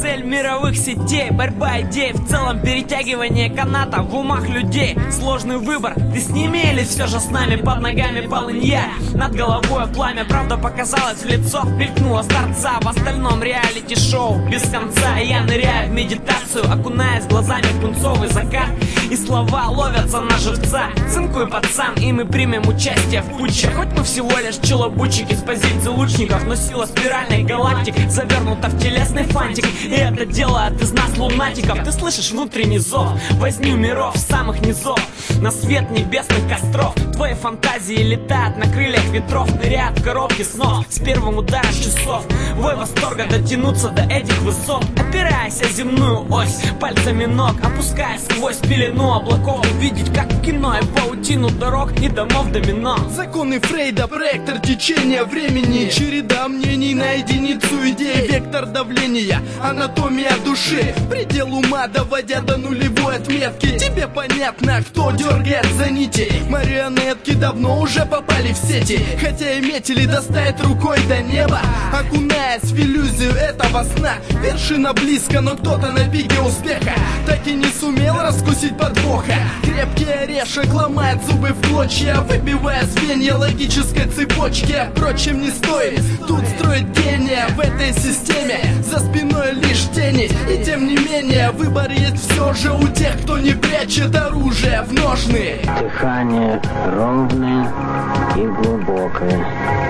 Цель мировых сетей, борьба идей, в целом перетягивание каната в умах людей. Сложный выбор, ты с ними или все же с нами? Под ногами полынья, над головой пламя. Правда показалась в лицо, мелькнула с торца. В остальном реалити-шоу без конца. Я ныряю в медитацию, окунаясь глазами в пунцовый закат. И слова ловятся на живца. Цинкуй, пацан, и мы примем участие в путче. Хоть мы всего лишь челобутчики с позиции лучников, но сила спиральной галактик завернута в телесный фантик. И это делает из нас лунатиков. Ты слышишь внутренний зов, возню миров самых низов, на свет небесных костров. Твои фантазии летают на крыльях ветров, ныряют в коробки снов с первым ударом часов. Вой восторга дотянуться до этих высот, опираясь о земную ось пальцами ног, опускаясь сквозь пелену облаков, увидеть как в кино и паутину дорог и домов домино. Законы Фрейда, проектор течения времени, череда мнений на единицу идей, вектор давления, анатомия души, предел ума доводя до нулевой отметки. Тебе понятно, кто дергает за нити? Марионетки давно уже попали в сети, хотя и метили достать рукой до неба, окунаясь в иллюзию этого сна. Вершина близко, но кто-то на пике успеха так и не сумел раскусить подвоха. Крепкий орешек ломает зубы в клочья, выбивая звенья логической цепочки. Впрочем, не стоит тут строить гения в этой системе, за спиной лишь тени. И тем не менее, выбор есть все же у тех, кто не прячет оружие в ножны. Дыхание ровное и глубокое.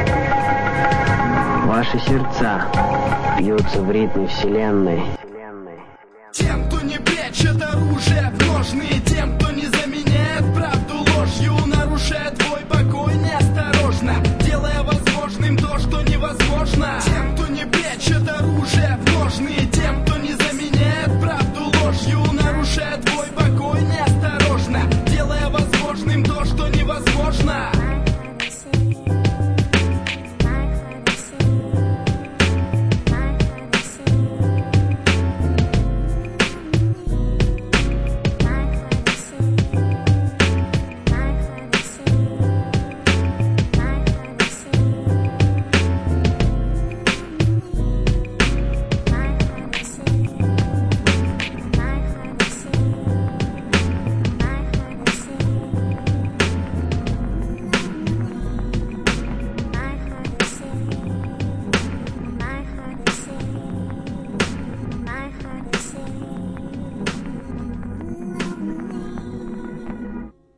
Ваши сердца бьются в ритме вселенной. Тем, кто не прячет оружие в ножны, тем,